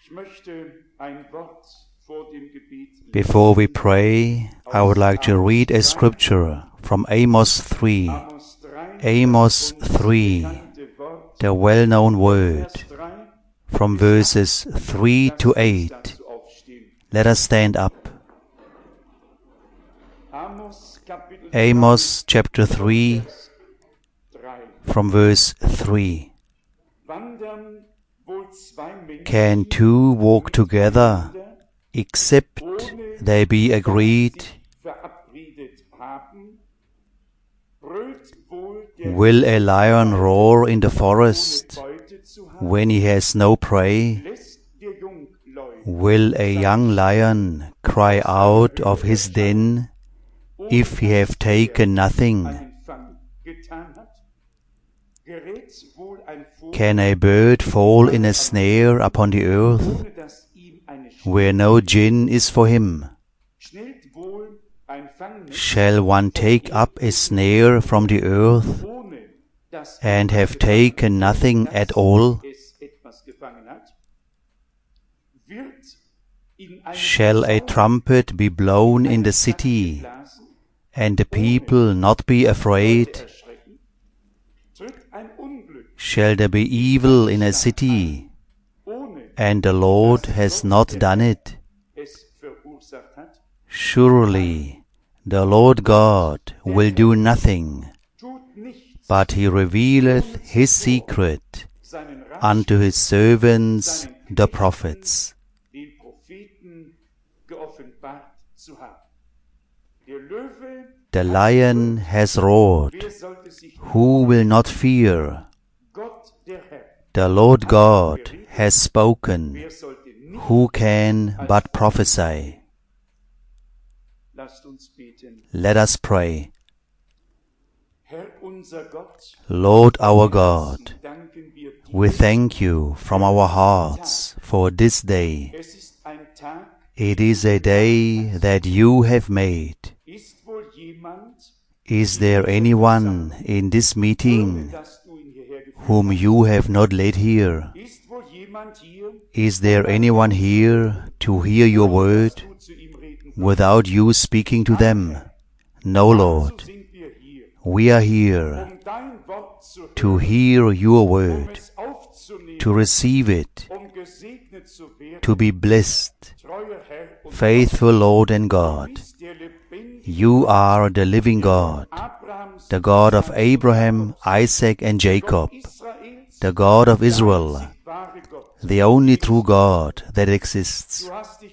Before we pray, I would like to read a scripture from Amos 3. Amos 3, the well-known word, from verses 3 to 8. Let us stand up. Amos chapter 3, from verse 3. Can two walk together, except they be agreed? Will a lion roar in the forest when he has no prey? Will a young lion cry out of his den if he have taken nothing? Can a bird fall in a snare upon the earth, where no gin is for him? Shall one take up a snare from the earth, and have taken nothing at all? Shall a trumpet be blown in the city, and the people not be afraid? Shall there be evil in a city, and the Lord has not done it? Surely the Lord God will do nothing, but He revealeth His secret unto His servants the prophets. The lion has roared. Who will not fear? The Lord God has spoken. Who can but prophesy? Let us pray. Lord our God, we thank You from our hearts for this day. It is a day that You have made. Is there anyone in this meeting whom You have not led here? Is there anyone here to hear Your word without You speaking to them? No, Lord. We are here to hear Your word, to receive it, to be blessed. Faithful Lord and God, You are the living God, the God of Abraham, Isaac, and Jacob, the God of Israel, the only true God that exists.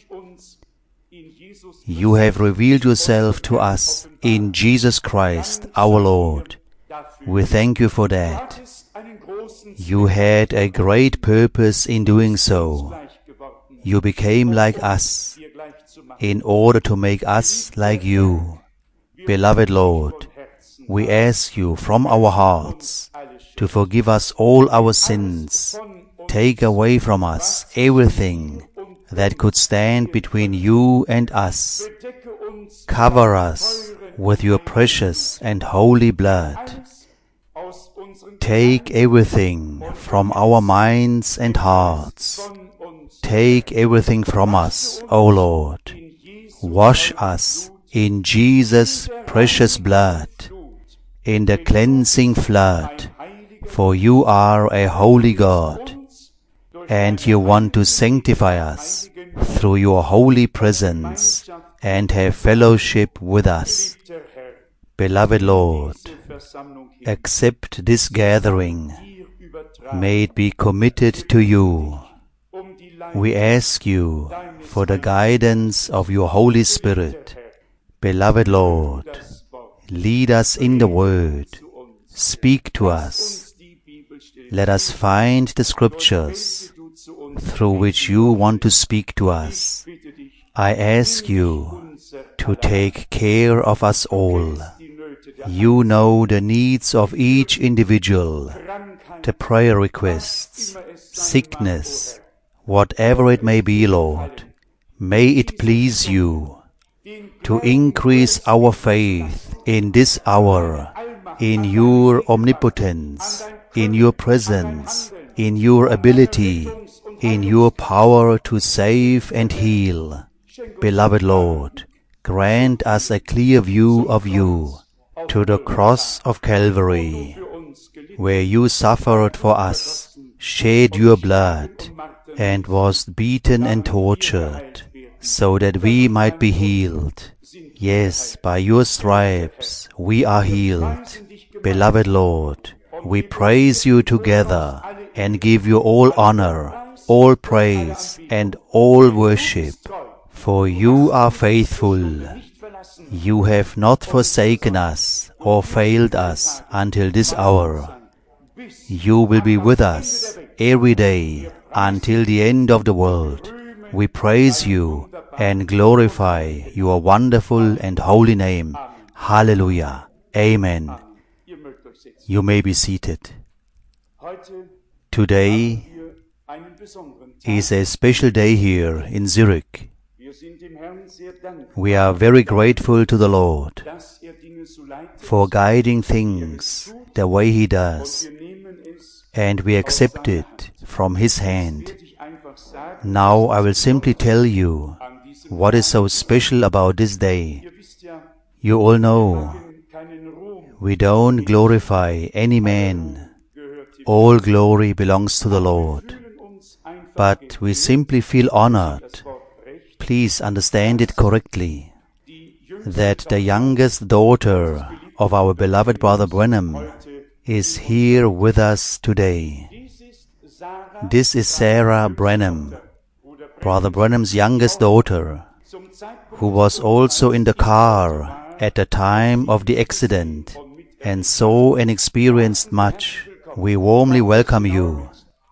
You have revealed Yourself to us in Jesus Christ, our Lord. We thank You for that. You had a great purpose in doing so. You became like us in order to make us like You. Beloved Lord, we ask You from our hearts to forgive us all our sins. Take away from us everything that could stand between You and us. Cover us with Your precious and holy blood. Take everything from our minds and hearts. Take everything from us, O Lord. Wash us in Jesus' precious blood, in the cleansing flood, for You are a holy God, and You want to sanctify us through Your holy presence and have fellowship with us. Beloved Lord, accept this gathering. May it be committed to You. We ask You for the guidance of Your Holy Spirit. Beloved Lord, lead us in the Word. Speak to us. Let us find the Scriptures through which You want to speak to us. I ask You to take care of us all. You know the needs of each individual, the prayer requests, sickness, whatever it may be, Lord. May it please You to increase our faith in this hour, in Your omnipotence, in Your presence, in Your ability, in your power to save and heal. Beloved Lord, grant us a clear view of you, to the cross of Calvary, where you suffered for us, shed your blood, and was beaten and tortured, so that we might be healed. Yes, by your stripes we are healed. Beloved Lord, we praise you together and give you all honor, all praise, and all worship. For you are faithful. You have not forsaken us or failed us until this hour. You will be with us every day until the end of the world. We praise you and glorify your wonderful and holy name. Hallelujah. Amen. You may be seated. Today is a special day here in Zurich. We are very grateful to the Lord for guiding things the way He does, and we accept it from His hand. Now I will simply tell you what is so special about this day. You all know we don't glorify any man. All glory belongs to the Lord. But we simply feel honored. Please understand it correctly, that the youngest daughter of our beloved Brother Branham is here with us today. This is Sarah Branham, Brother Branham's youngest daughter, who was also in the car at the time of the accident and saw and experienced much. We warmly welcome you.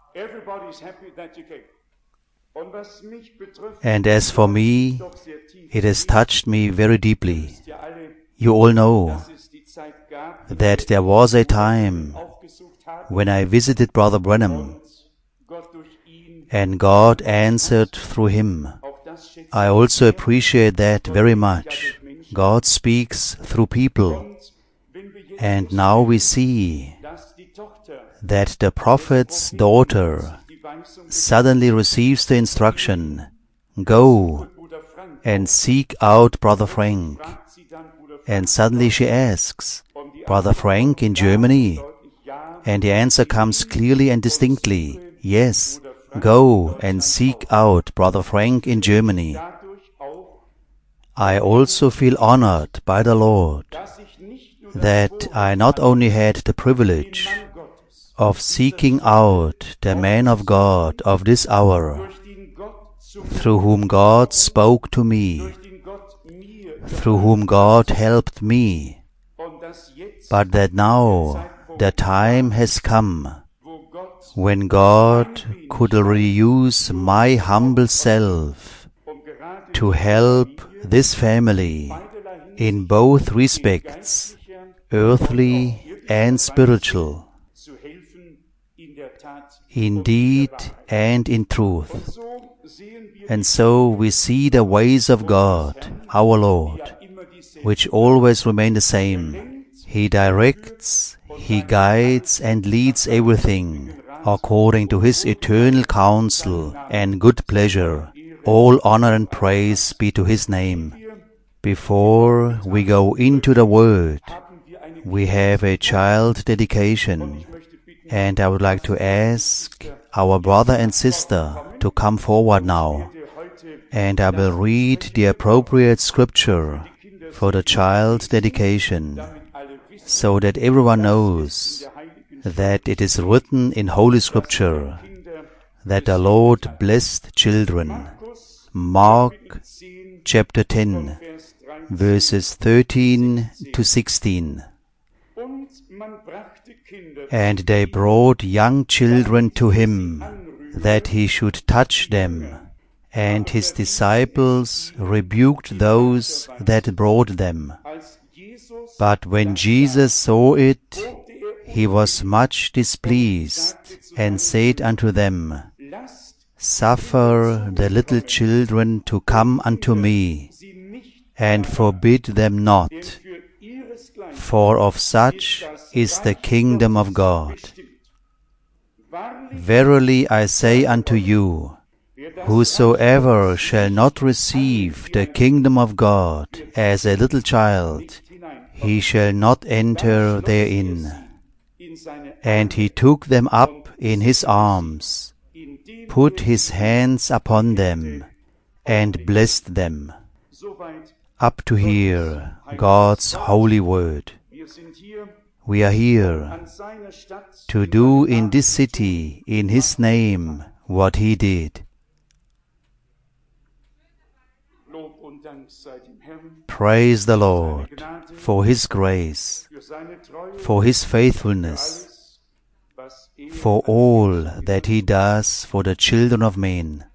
And as for me, it has touched me very deeply. You all know that there was a time when I visited Brother Branham, and God answered through him. I also appreciate that very much. God speaks through people. And now we see that the prophet's daughter suddenly receives the instruction, go and seek out Brother Frank. And suddenly she asks, Brother Frank in Germany? And the answer comes clearly and distinctly, yes, go and seek out Brother Frank in Germany. I also feel honored by the Lord that I not only had the privilege of seeking out the man of God of this hour, through whom God spoke to me, through whom God helped me, but that now the time has come when God could already use my humble self to help this family in both respects, earthly and spiritual, indeed and in truth. And so we see the ways of God, our Lord, which always remain the same. He directs, He guides and leads everything according to His eternal counsel and good pleasure. All honor and praise be to His name. Before we go into the Word, we have a child dedication, and I would like to ask our brother and sister to come forward now, and I will read the appropriate scripture for the child dedication, so that everyone knows that it is written in Holy Scripture that the Lord blessed children. Mark chapter 10, verses 13 to 16. And they brought young children to him, that he should touch them. And his disciples rebuked those that brought them. But when Jesus saw it, he was much displeased, and said unto them, Suffer the little children to come unto me, and forbid them not, for of such is the kingdom of God. Verily I say unto you, whosoever shall not receive the kingdom of God as a little child, he shall not enter therein. And he took them up in his arms, put his hands upon them, and blessed them. Up to here, God's holy word. We are here to do in this city, in His name, what He did. Praise the Lord for His grace, for His faithfulness, for all that He does for the children of men.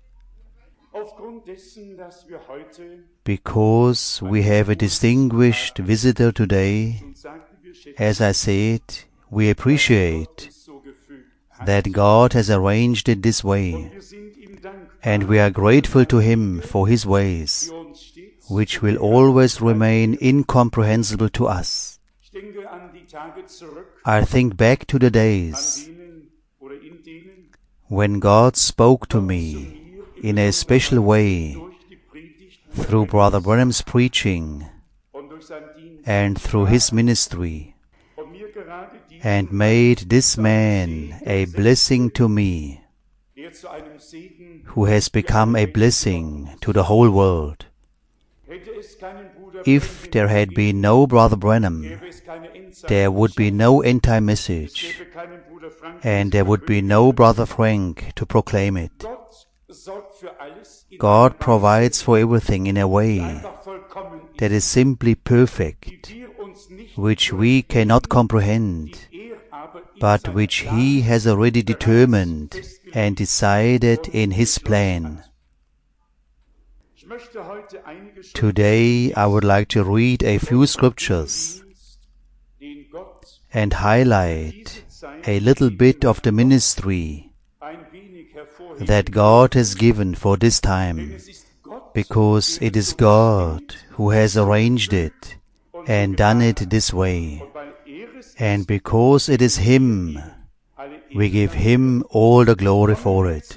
Because we have a distinguished visitor today, as I said, we appreciate that God has arranged it this way, and we are grateful to Him for His ways, which will always remain incomprehensible to us. I think back to the days when God spoke to me in a special way through Brother Branham's preaching and through his ministry, and made this man a blessing to me, who has become a blessing to the whole world. If there had been no Brother Branham, there would be no end-time message, and there would be no Brother Frank to proclaim it. God provides for everything in a way that is simply perfect, which we cannot comprehend, but which He has already determined and decided in His plan. Today I would like to read a few scriptures and highlight a little bit of the ministry that God has given for this time, because it is God who has arranged it and done it this way, and because it is Him, we give Him all the glory for it.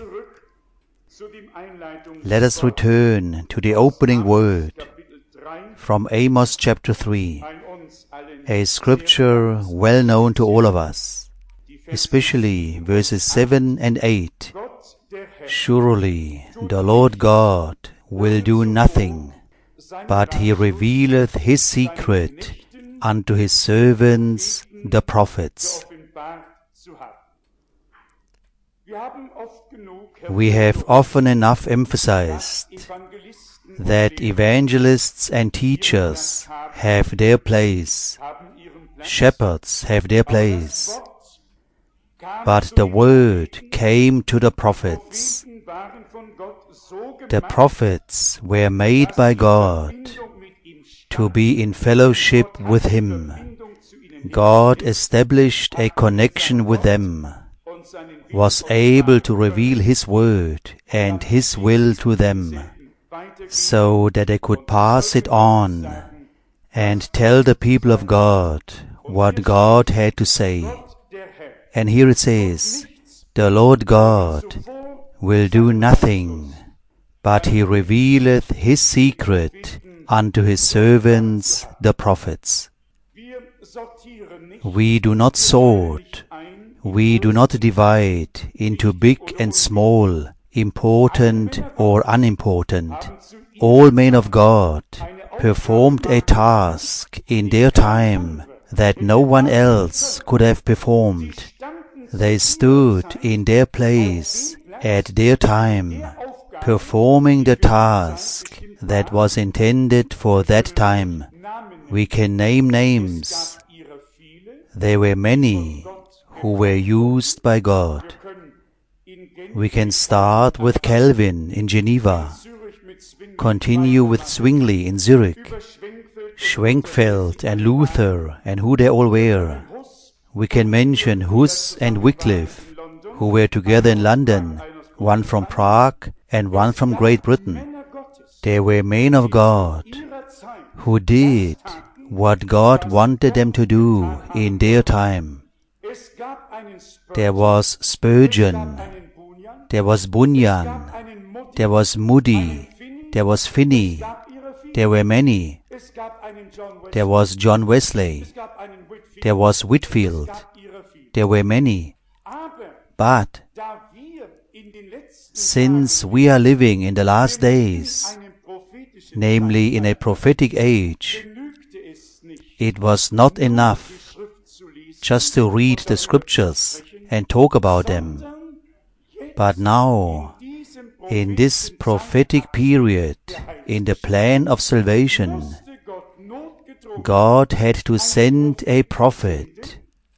Let us return to the opening word from Amos chapter 3, a scripture well known to all of us, especially verses 7 and 8. Surely the Lord God will do nothing, but He revealeth His secret unto His servants the prophets. We have often enough emphasized that evangelists and teachers have their place, shepherds have their place, but the word came to the prophets. The prophets were made by God to be in fellowship with Him. God established a connection with them, was able to reveal His word and His will to them, so that they could pass it on and tell the people of God what God had to say. And here it says, the Lord God will do nothing, but He revealeth His secret unto His servants the prophets. We do not sort, we do not divide into big and small, important or unimportant. All men of God performed a task in their time that no one else could have performed. They stood in their place at their time, performing the task that was intended for that time. We can name names. There were many who were used by God. We can start with Calvin in Geneva, continue with Zwingli in Zurich, Schwenkfeld and Luther and who they all were. We can mention Hus and Wycliffe, who were together in London, one from Prague and one from Great Britain. They were men of God who did what God wanted them to do in their time. there was Spurgeon, there was Bunyan, there was Moody, there was Finney, there were many. There was John Wesley, there was Whitfield, there were many. But since we are living in the last days, namely in a prophetic age, it was not enough just to read the scriptures and talk about them. But now, in this prophetic period, in the plan of salvation, God had to send a prophet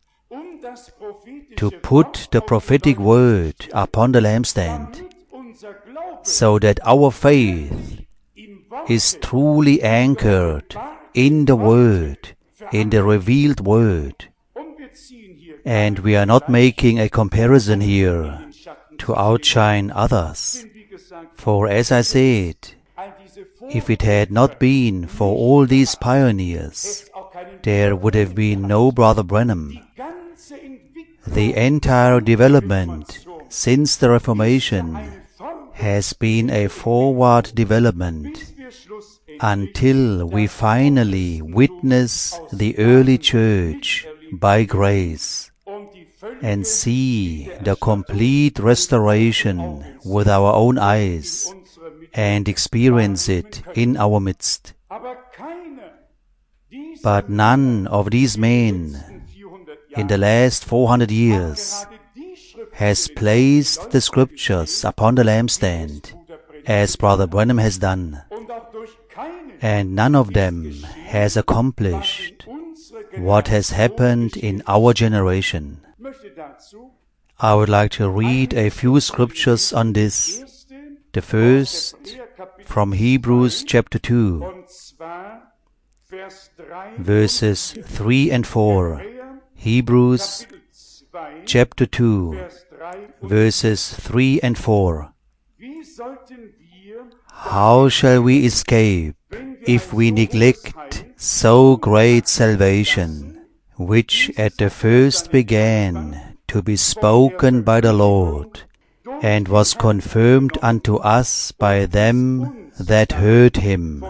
to put the prophetic word upon the lampstand, so that our faith is truly anchored in the Word, in the revealed Word. And we are not making a comparison here to outshine others. For as I said, if it had not been for all these pioneers, there would have been no Brother Branham. The entire development since the Reformation has been a forward development until we finally witness the early church by grace and see the complete restoration with our own eyes and experience it in our midst. But none of these men in the last 400 years has placed the scriptures upon the lampstand as Brother Branham has done. And none of them has accomplished what has happened in our generation. I would like to read a few scriptures on this. The first, from Hebrews chapter 2, verses 3 and 4. Hebrews chapter 2, verses 3 and 4. How shall we escape if we neglect so great salvation, which at the first began to be spoken by the Lord, and was confirmed unto us by them that heard him,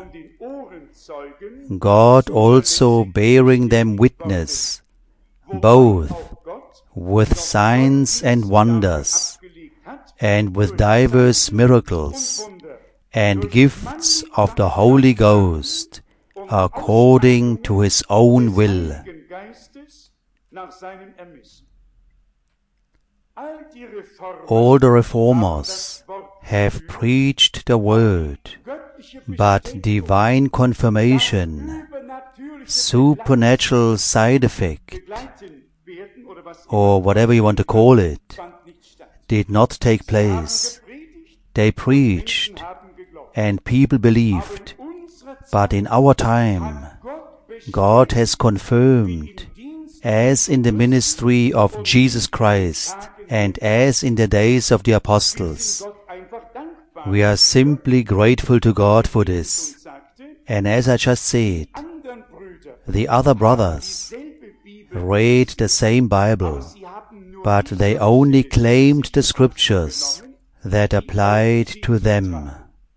God also bearing them witness, both with signs and wonders, and with divers miracles, and gifts of the Holy Ghost, according to his own will. All the reformers have preached the word, but divine confirmation, supernatural side effect, or whatever you want to call it, did not take place. They preached, and people believed. But in our time, God has confirmed, as in the ministry of Jesus Christ, and as in the days of the apostles. We are simply grateful to God for this. And as I just said, the other brothers read the same Bible, but they only claimed the scriptures that applied to them.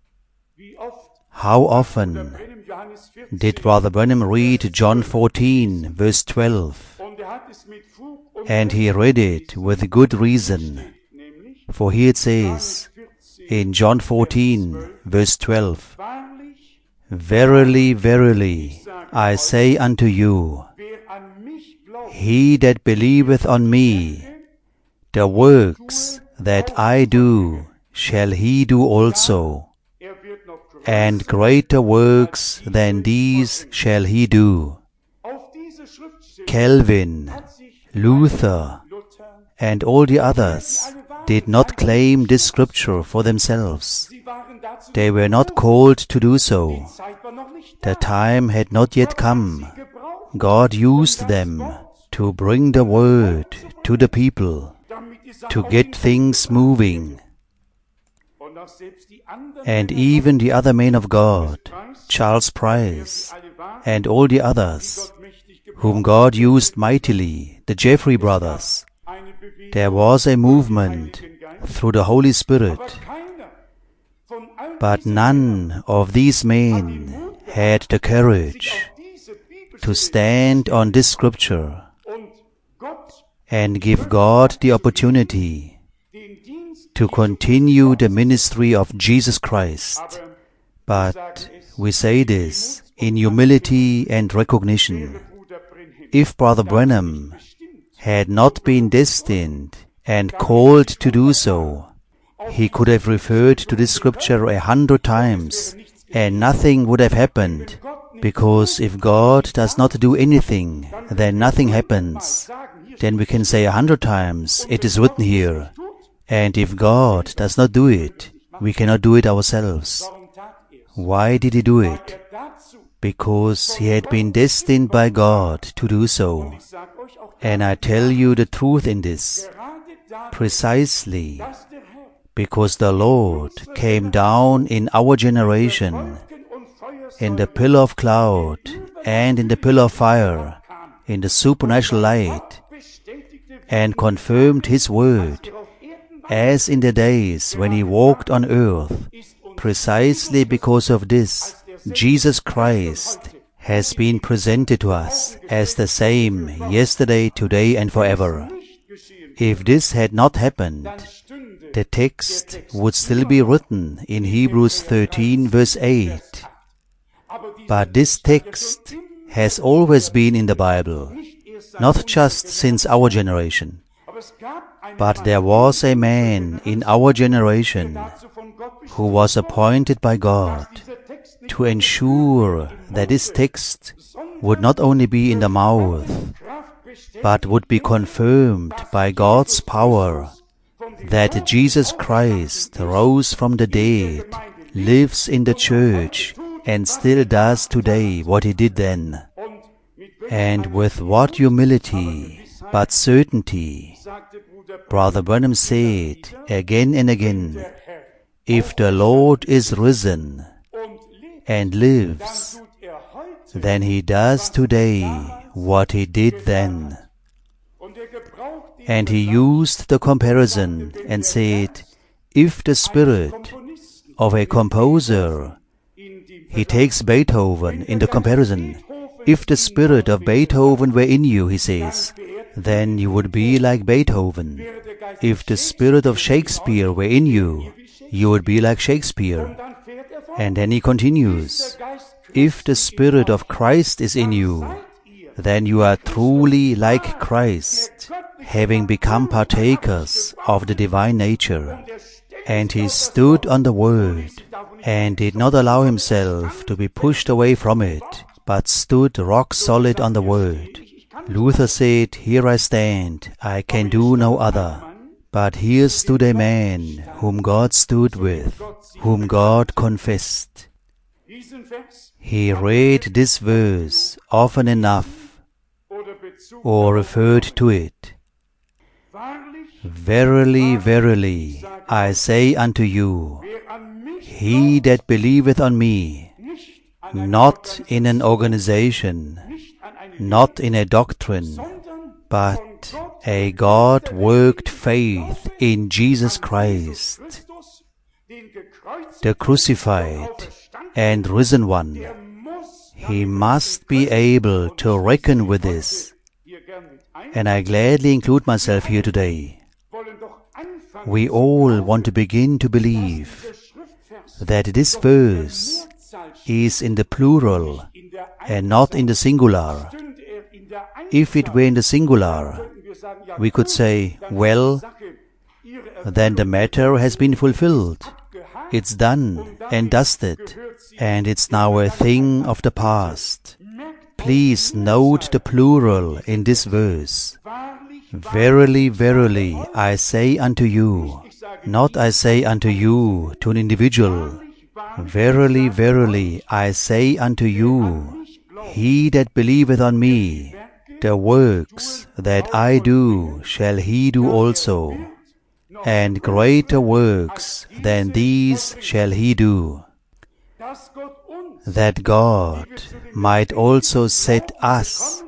How often did Brother Branham read John 14, verse 12? And he read it with good reason. For here it says, in John 14, verse 12, Verily, verily, I say unto you, he that believeth on me, the works that I do, shall he do also, and greater works than these shall he do. Calvin, Luther, and all the others did not claim this scripture for themselves. They were not called to do so. The time had not yet come. God used them to bring the word to the people, to get things moving. And even the other men of God, Charles Price, and all the others, whom God used mightily, the Jeffrey brothers. There was a movement through the Holy Spirit, but none of these men had the courage to stand on this scripture and give God the opportunity to continue the ministry of Jesus Christ. But we say this in humility and recognition. If Brother Branham had not been destined and called to do so, he could have referred to this scripture 100 times and nothing would have happened, because if God does not do anything, then nothing happens. Then we can say 100 times, it is written here. And if God does not do it, we cannot do it ourselves. Why did he do it? Because he had been destined by God to do so. And I tell you the truth in this, precisely because the Lord came down in our generation, in the pillar of cloud and in the pillar of fire, in the supernatural light, and confirmed his word, as in the days when he walked on earth. Precisely because of this, Jesus Christ has been presented to us as the same yesterday, today, and forever. If this had not happened, the text would still be written in Hebrews 13 verse 8. But this text has always been in the Bible, not just since our generation. But there was a man in our generation who was appointed by God to ensure that this text would not only be in the mouth, but would be confirmed by God's power, that Jesus Christ rose from the dead, lives in the church, and still does today what he did then. And with what humility, but certainty, Brother Branham said again and again, if the Lord is risen and lives, then he does today what he did then. And he used the comparison and said, if the spirit of a composer, he takes Beethoven in the comparison, if the spirit of Beethoven were in you, he says, then you would be like Beethoven. If the spirit of Shakespeare were in you, you would be like Shakespeare. And then he continues, if the Spirit of Christ is in you, then you are truly like Christ, having become partakers of the divine nature. And he stood on the Word, and did not allow himself to be pushed away from it, but stood rock solid on the Word. Luther said, here I stand, I can do no other. But here stood a man whom God stood with, whom God confessed. He read this verse often enough, or referred to it. Verily, verily, I say unto you, he that believeth on me, not in an organization, not in a doctrine, but a God-worked faith in Jesus Christ, the crucified and risen one. He must be able to reckon with this. And I gladly include myself here today. We all want to begin to believe that this verse is in the plural and not in the singular. If it were in the singular, we could say, well, then the matter has been fulfilled. It's done and dusted, and it's now a thing of the past. Please note the plural in this verse. Verily, verily, I say unto you, not I say unto you to an individual. Verily, verily, I say unto you, he that believeth on me, the works that I do shall he do also, and greater works than these shall he do, that God might also set us,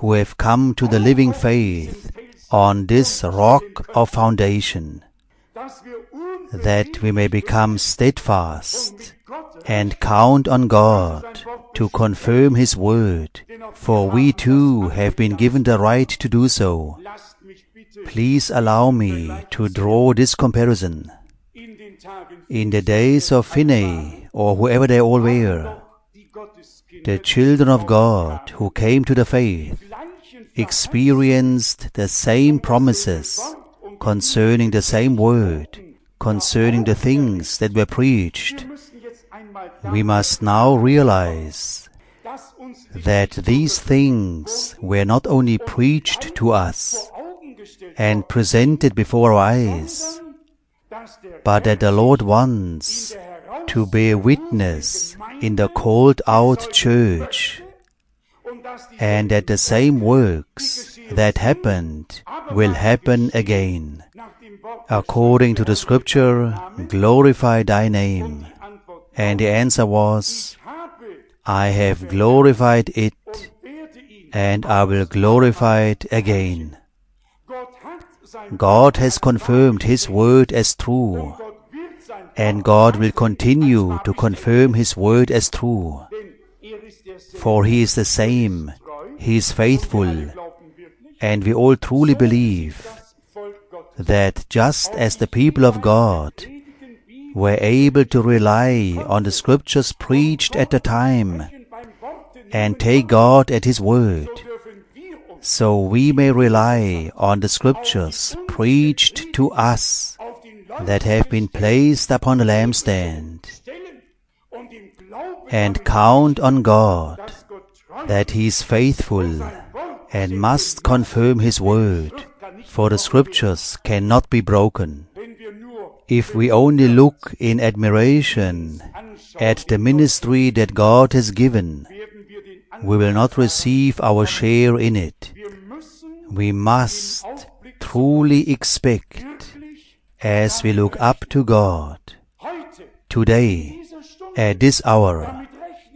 who have come to the living faith on this rock of foundation, that we may become steadfast and count on God to confirm His word, for we too have been given the right to do so. Please allow me to draw this comparison. In the days of Finney, or whoever they all were, the children of God who came to the faith experienced the same promises concerning the same word, concerning the things that were preached. We must now realize that these things were not only preached to us and presented before our eyes, but that the Lord wants to bear witness in the called-out church, and that the same works that happened will happen again. According to the scripture, glorify thy name. And the answer was, I have glorified it, and I will glorify it again. God has confirmed His word as true, and God will continue to confirm His word as true. For He is the same, He is faithful, and we all truly believe that just as the people of God were able to rely on the scriptures preached at the time and take God at His word, so we may rely on the scriptures preached to us that have been placed upon the lampstand, and count on God that He is faithful and must confirm His word, for the scriptures cannot be broken. If we only look in admiration at the ministry that God has given, we will not receive our share in it. We must truly expect, as we look up to God, today, at this hour,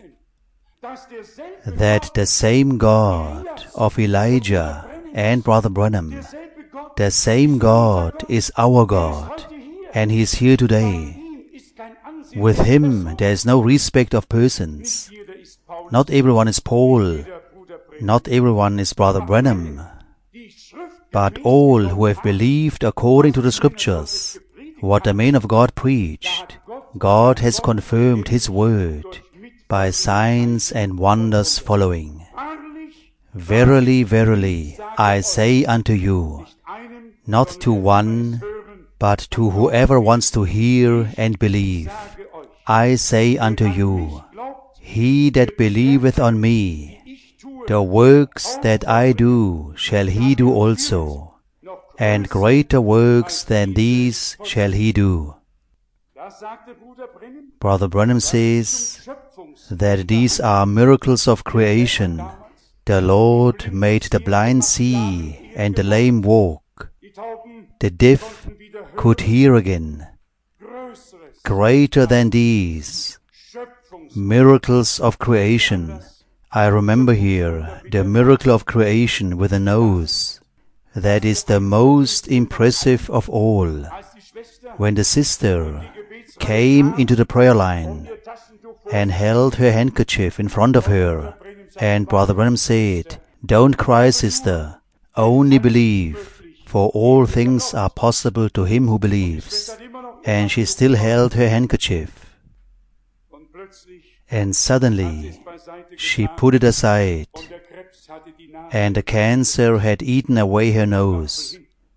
that the same God of Elijah and Brother Branham, the same God is our God, and He is here today. With Him there is no respect of persons. Not everyone is Paul, not everyone is Brother Branham, but all who have believed according to the scriptures, what the man of God preached, God has confirmed His word by signs and wonders following. Verily, verily, I say unto you, not to one, but to whoever wants to hear and believe, I say unto you, he that believeth on me, the works that I do shall he do also, and greater works than these shall he do. Brother Branham says that these are miracles of creation. The Lord made the blind see and the lame walk. The deaf could hear again. Greater than these miracles of creation. I remember here the miracle of creation with a nose. That is the most impressive of all. When the sister came into the prayer line and held her handkerchief in front of her, and Brother Branham said, "Don't cry, sister, only believe, for all things are possible to him who believes." And she still held her handkerchief. And suddenly she put it aside, and the cancer had eaten away her nose.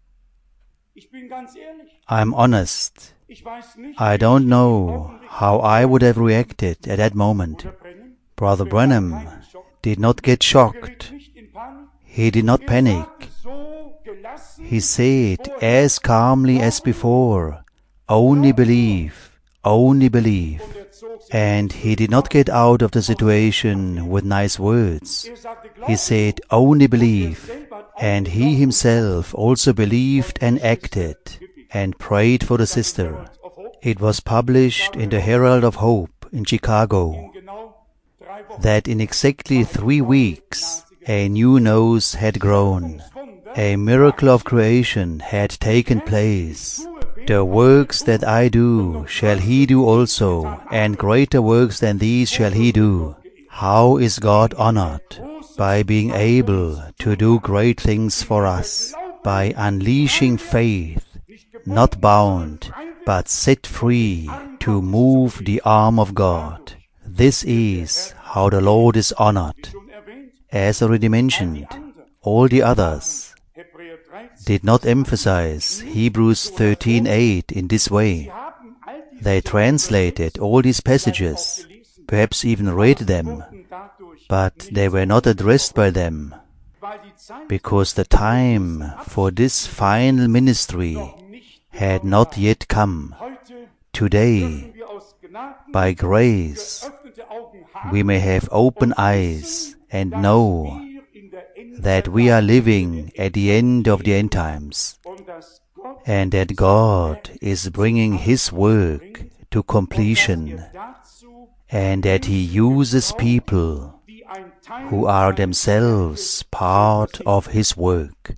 I'm honest. I don't know how I would have reacted at that moment. Brother Branham did not get shocked. He did not panic. He said as calmly as before, "Only believe, only believe." And he did not get out of the situation with nice words. He said, "Only believe." And he himself also believed and acted and prayed for the sister. It was published in the Herald of Hope in Chicago that in exactly 3 weeks A new nose had grown. A miracle of creation had taken place. The works that I do shall he do also, and greater works than these shall he do. How is God honored? By being able to do great things for us, by unleashing faith, not bound, but set free to move the arm of God. This is how the Lord is honored. As already mentioned, all the others did not emphasize Hebrews 13:8 in this way. They translated all these passages, perhaps even read them, but they were not addressed by them, because the time for this final ministry had not yet come. Today, by grace, we may have open eyes and know that we are living at the end of the end times, and that God is bringing His work to completion, and that He uses people who are themselves part of His work.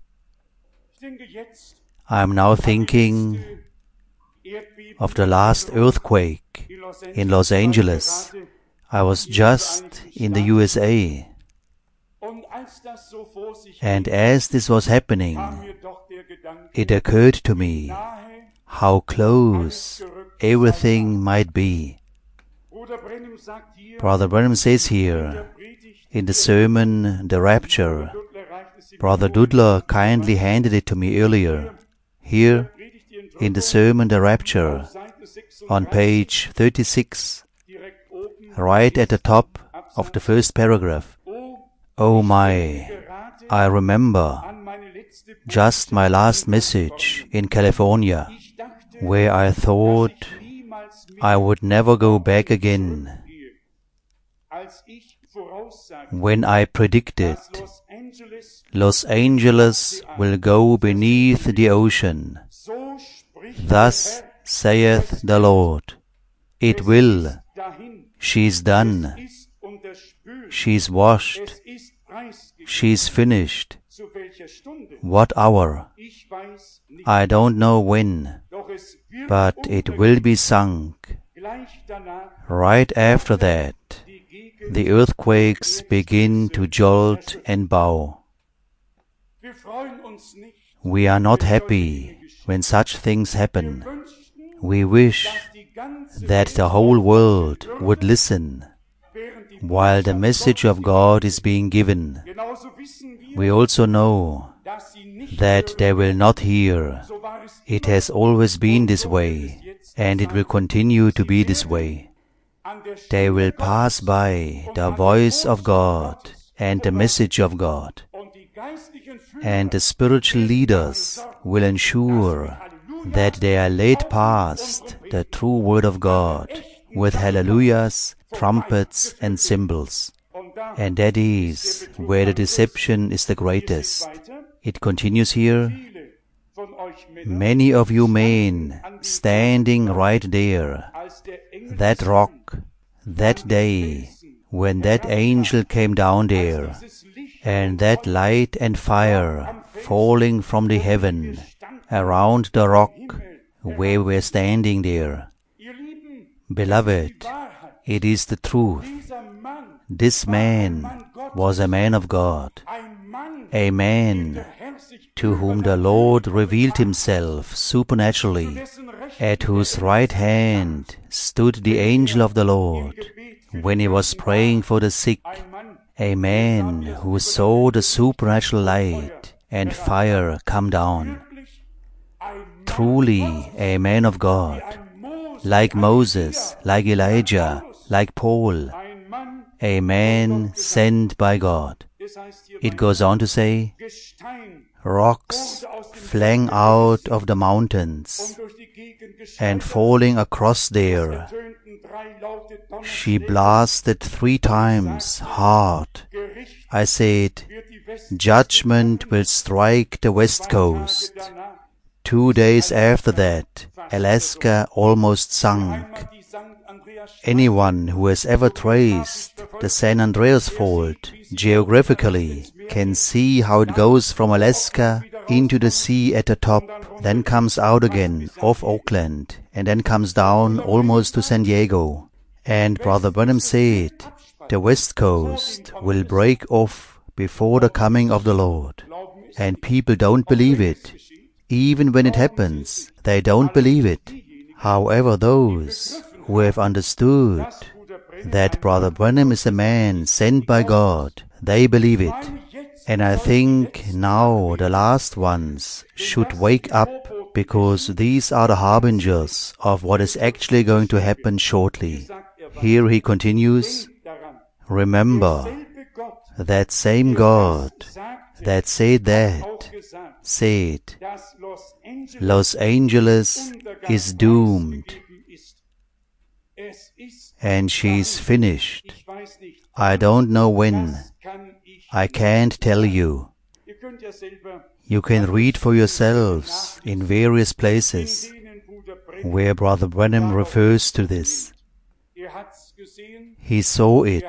I am now thinking of the last earthquake in Los Angeles. I was just in the USA, and as this was happening, it occurred to me how close everything might be. Brother Branham says here in the sermon, The Rapture, Brother Dudler kindly handed it to me earlier. Here in the sermon, The Rapture, on page 36, right at the top of the first paragraph. Oh my, I remember just my last message in California, where I thought I would never go back again. When I predicted Los Angeles will go beneath the ocean, thus saith the Lord, it will, she's done, she's washed, she's finished. What hour? I don't know when, but it will be sunk. Right after that, the earthquakes begin to jolt and bow. We are not happy when such things happen. We wish that the whole world would listen while the message of God is being given. We also know that they will not hear. It has always been this way, and it will continue to be this way. They will pass by the voice of God and the message of God, and the spiritual leaders will ensure that they are laid past the true word of God with hallelujahs, trumpets and cymbals. And that is where the deception is the greatest. It continues here. Many of you men standing right there, that rock, that day when that angel came down there, and that light and fire falling from the heaven around the rock where we're standing there. Beloved, it is the truth. This man was a man of God, a man to whom the Lord revealed Himself supernaturally, at whose right hand stood the angel of the Lord when he was praying for the sick, a man who saw the supernatural light and fire come down. Truly a man of God, like Moses, like Elijah, like Paul, a man sent by God. It goes on to say, rocks flang out of the mountains, and falling across there, she blasted 3 times hard. I said, judgment will strike the West Coast. 2 days after that, Alaska almost sunk. Anyone who has ever traced the San Andreas Fault geographically can see how it goes from Alaska into the sea at the top, then comes out again off Oakland, and then comes down almost to San Diego. And Brother Branham said, the West Coast will break off before the coming of the Lord. And people don't believe it. Even when it happens, they don't believe it. However, those who have understood that Brother Branham is a man sent by God, they believe it. And I think now the last ones should wake up, because these are the harbingers of what is actually going to happen shortly. Here he continues, remember, that same God that said that, said, Los Angeles is doomed, and she's finished. I don't know when. I can't tell you. You can read for yourselves in various places where Brother Branham refers to this. He saw it.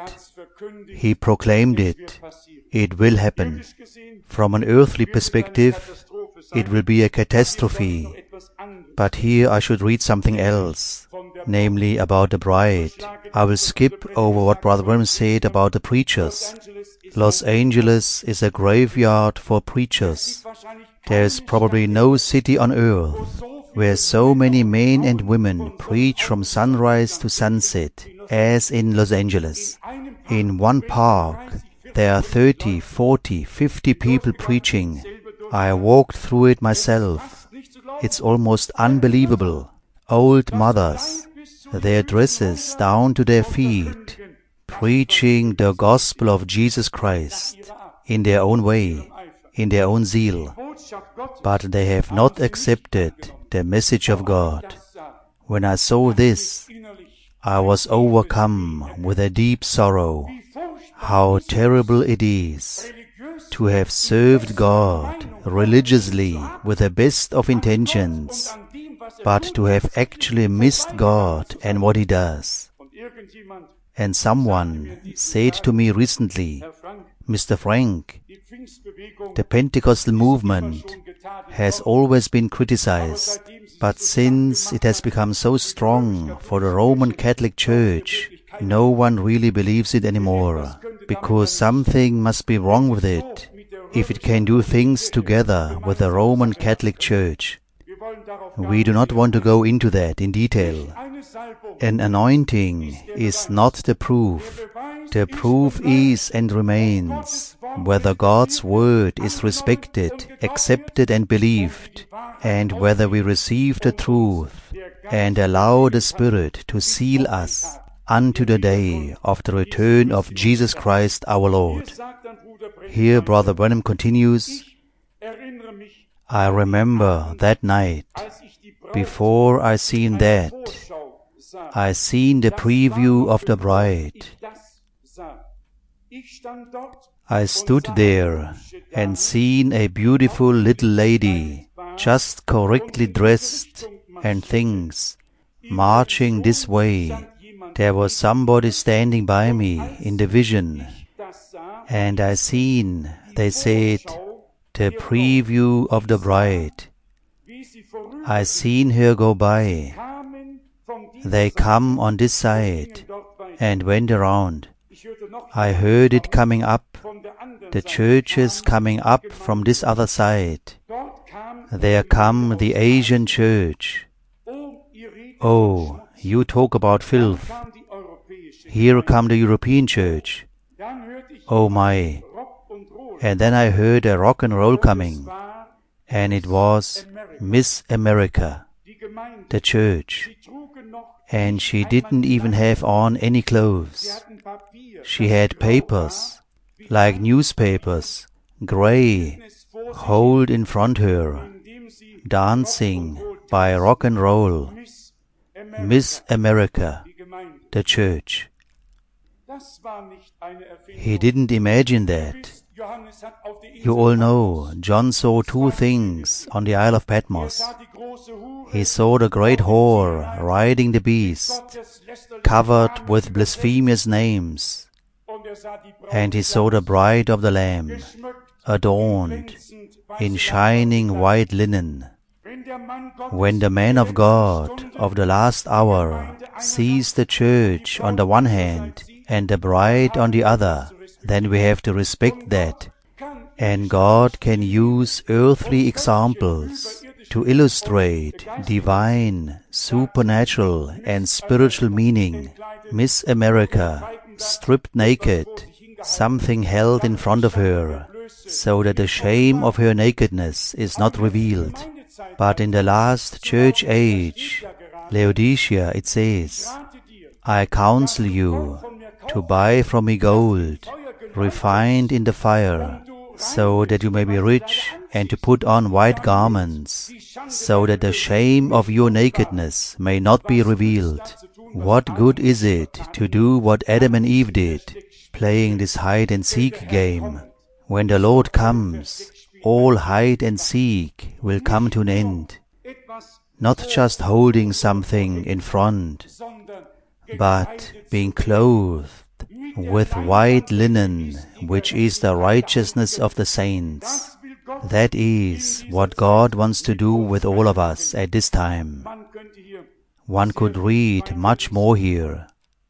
He proclaimed it. It will happen. From an earthly perspective, it will be a catastrophe. But here I should read something else, namely about the bride. I will skip over what Brother Branham said about the preachers. Los Angeles is a graveyard for preachers. There is probably no city on earth where so many men and women preach from sunrise to sunset as in Los Angeles. In one park, there are 30, 40, 50 people preaching. I walked through it myself. It's almost unbelievable. Old mothers, their dresses down to their feet, preaching the gospel of Jesus Christ in their own way, in their own zeal. But they have not accepted the message of God. When I saw this, I was overcome with a deep sorrow. How terrible it is to have served God religiously with the best of intentions, but to have actually missed God and what He does. And someone said to me recently, Mr. Frank, the Pentecostal movement has always been criticized, but since it has become so strong for the Roman Catholic Church, no one really believes it anymore, because something must be wrong with it if it can do things together with the Roman Catholic Church. We do not want to go into that in detail. An anointing is not the proof. The proof is and remains whether God's word is respected, accepted and believed, and whether we receive the truth and allow the Spirit to seal us unto the day of the return of Jesus Christ our Lord. Here Brother Branham continues, I remember that night, before I seen that, I seen the preview of the bride. I stood there and seen a beautiful little lady, just correctly dressed and things, marching this way. There was somebody standing by me in the vision, and I seen, they said, the preview of the bride. I seen her go by. They come on this side and went around. I heard it coming up, the churches coming up from this other side. There come the Asian church. Oh, you talk about filth. Here come the European church. Oh my. And then I heard a rock and roll coming, and it was Miss America, the church. And she didn't even have on any clothes. She had papers, like newspapers, grey, hold in front her, dancing by rock and roll. Miss America, the church. He didn't imagine that. You all know, John saw two things on the Isle of Patmos. He saw the great whore riding the beast, covered with blasphemous names, And he saw the bride of the Lamb, adorned in shining white linen. When the man of God of the last hour sees the church on the one hand and the bride on the other, then we have to respect that. And God can use earthly examples to illustrate divine, supernatural, and spiritual meaning. Miss America, stripped naked, something held in front of her, so that the shame of her nakedness is not revealed. But in the last church age, Laodicea, it says, I counsel you to buy from me gold, refined in the fire, so that you may be rich, and to put on white garments, so that the shame of your nakedness may not be revealed. What good is it to do what Adam and Eve did, playing this hide-and-seek game? When the Lord comes, all hide and seek will come to an end. Not just holding something in front, but being clothed with white linen, which is the righteousness of the saints. That is what God wants to do with all of us at this time. One could read much more here.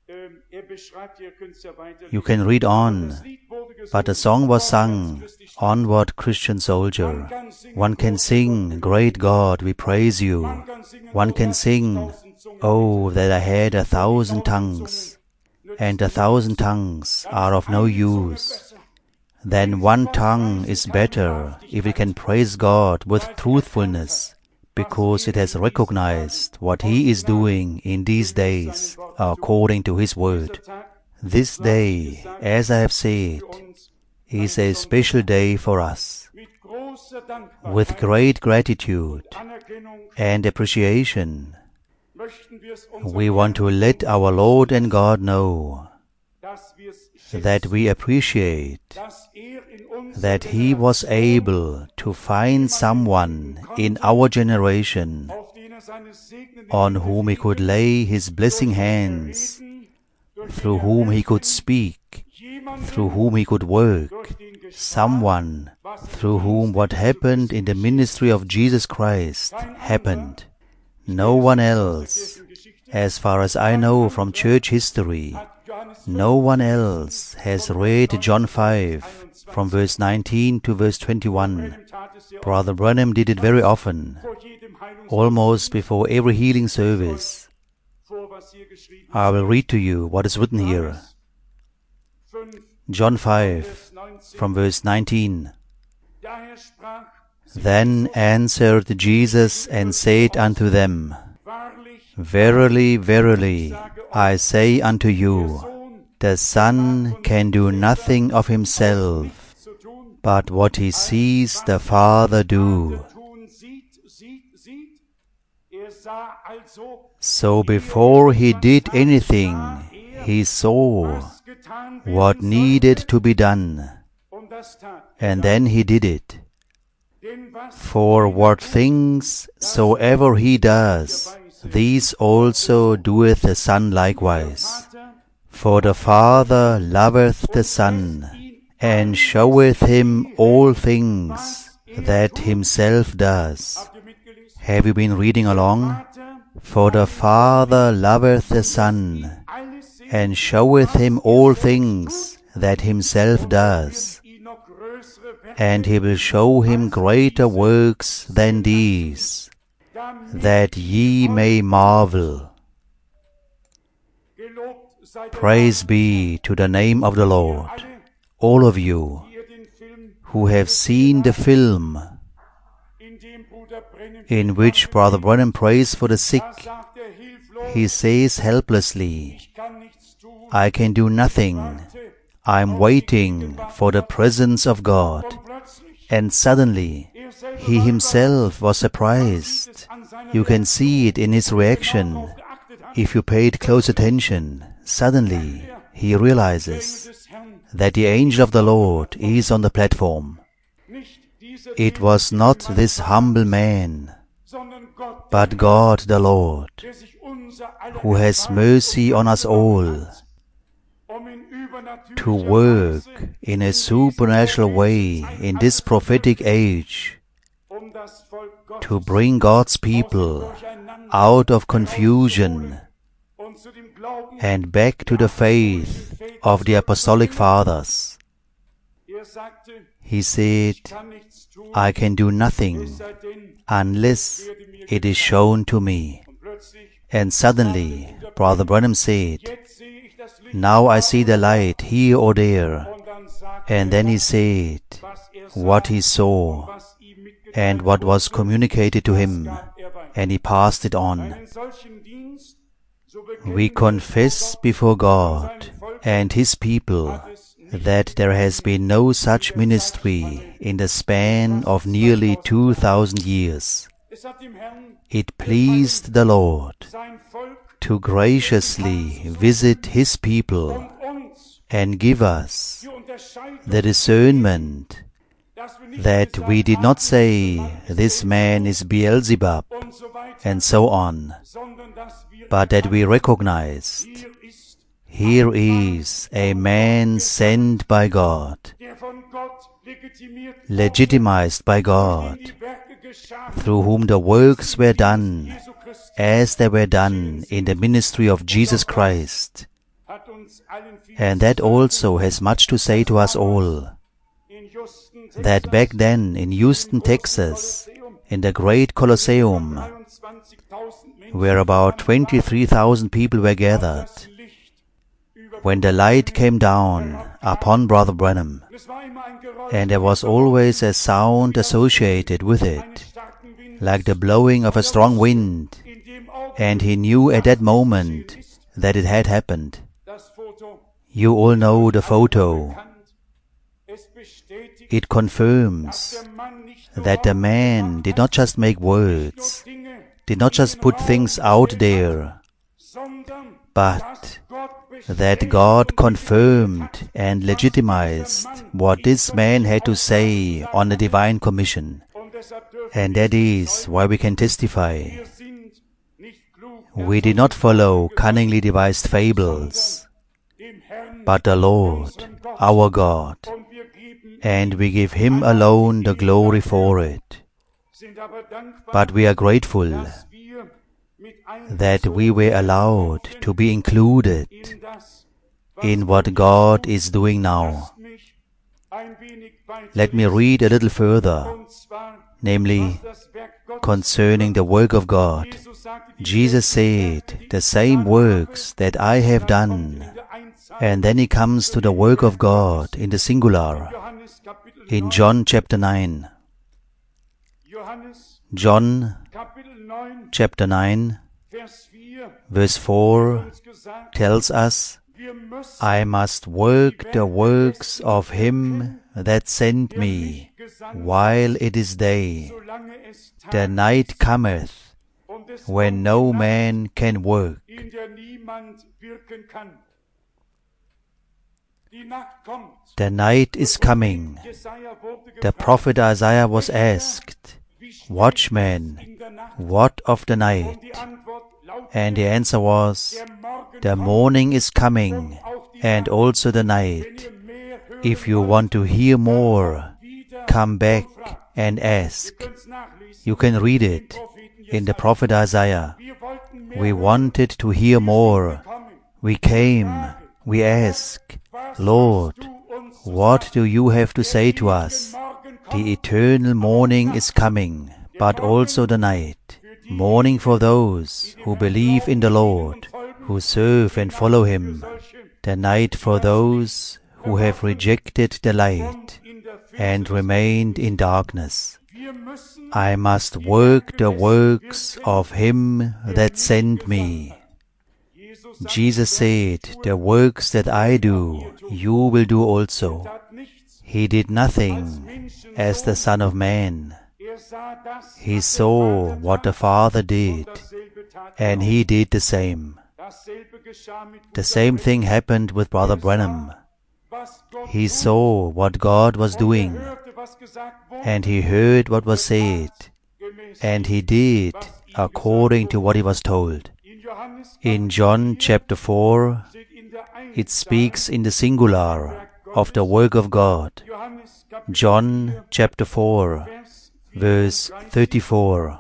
You can read on, but a song was sung, Onward, Christian Soldier. One can sing, Great God, we praise you. One can sing, Oh, that I had 1,000 tongues. And 1,000 tongues are of no use. Then one tongue is better if it can praise God with truthfulness, because it has recognized what He is doing in these days according to His word. This day, as I have said, is a special day for us. With great gratitude and appreciation, we want to let our Lord and God know that we appreciate that He was able to find someone in our generation on whom He could lay His blessing hands, through whom He could speak, through whom He could work, someone through whom what happened in the ministry of Jesus Christ happened. No one else, as far as I know from church history, no one else has read John 5 from verse 19 to verse 21. Brother Branham did it very often, almost before every healing service. I will read to you what is written here. John 5 from verse 19. Then answered Jesus and said unto them, Verily, verily, I say unto you, the Son can do nothing of himself, but what he sees the Father do. So before he did anything, he saw what needed to be done, and then he did it. For what things soever he does, these also doeth the Son likewise. For the Father loveth the Son, and showeth him all things that himself does. Have you been reading along? For the Father loveth the Son, and showeth him all things that himself does. And he will show him greater works than these, that ye may marvel. Praise be to the name of the Lord. All of you who have seen the film in which Brother Branham prays for the sick, he says helplessly, I can do nothing. I'm waiting for the presence of God. And suddenly, he himself was surprised. You can see it in his reaction. If you paid close attention, suddenly he realizes that the angel of the Lord is on the platform. It was not this humble man, but God the Lord, who has mercy on us all, to work in a supernatural way in this prophetic age, to bring God's people out of confusion and back to the faith of the Apostolic Fathers. He said, I can do nothing unless it is shown to me. And suddenly, Brother Branham said, now I see the light here or there. And then he said what he saw and what was communicated to him, and he passed it on. We confess before God and His people that there has been no such ministry in the span of nearly 2,000 years. It pleased the Lord to graciously visit His people and give us the discernment that we did not say, this man is Beelzebub, and so on, but that we recognized, here is a man sent by God, legitimized by God, through whom the works were done as they were done in the ministry of Jesus Christ. And that also has much to say to us all, that back then in Houston, Texas, in the great Colosseum, where about 23,000 people were gathered, when the light came down upon Brother Branham, and there was always a sound associated with it, like the blowing of a strong wind, and he knew at that moment that it had happened. You all know the photo. It confirms that the man did not just make words, did not just put things out there, but that God confirmed and legitimized what this man had to say on the divine commission. And that is why we can testify. We did not follow cunningly devised fables, but the Lord, our God, and we give Him alone the glory for it. But we are grateful that we were allowed to be included in what God is doing now. Let me read a little further, namely concerning the work of God. Jesus said, the same works that I have done. And then he comes to the work of God in the singular, in John chapter 9. John chapter 9, verse 4 tells us, I must work the works of Him that sent me, while it is day. The night cometh, when no man can work. The night is coming. The prophet Isaiah was asked, Watchman, what of the night? And the answer was, the morning is coming, and also the night. If you want to hear more, come back and ask. You can read it in the prophet Isaiah. We wanted to hear more. We came, we asked, Lord, what do you have to say to us? The eternal morning is coming, but also the night. Morning for those who believe in the Lord, who serve and follow Him. The night for those who have rejected the light and remained in darkness. I must work the works of Him that sent me. Jesus said, the works that I do, you will do also. He did nothing as the Son of Man. He saw what the Father did, and He did the same. The same thing happened with Brother Branham. He saw what God was doing, and he heard what was said, and he did according to what he was told. In John chapter 4, it speaks in the singular of the work of God. John chapter 4, verse 34.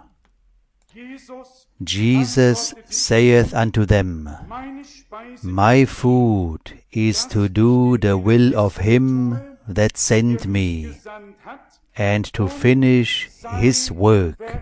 Jesus saith unto them, My food is to do the will of him that sent me, and to finish his work.